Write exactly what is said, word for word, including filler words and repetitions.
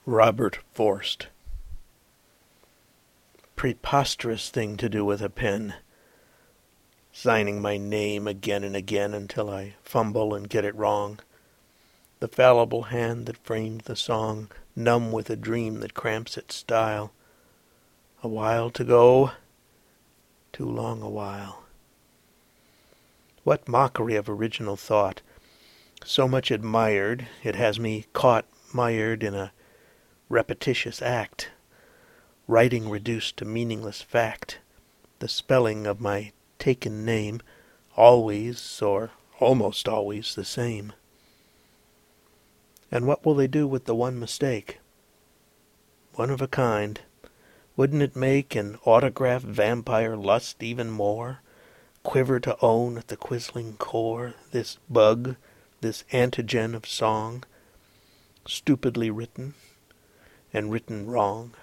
Robert Forst. Preposterous thing to do with a pen, signing my name again and again until I fumble and get it wrong. The fallible hand that framed the song, numb with a dream that cramps its style. A while to go, too long a while. What mockery of original thought! So much admired, it has me caught, mired in a repetitious act, writing reduced to meaningless fact, the spelling of my taken name, always, or almost always, the same. And what will they do with the one mistake? One of a kind. Wouldn't it make an autograph vampire lust even more? Quiver to own at the quisling core this bug, this antigen of song, stupidly written, and written wrong?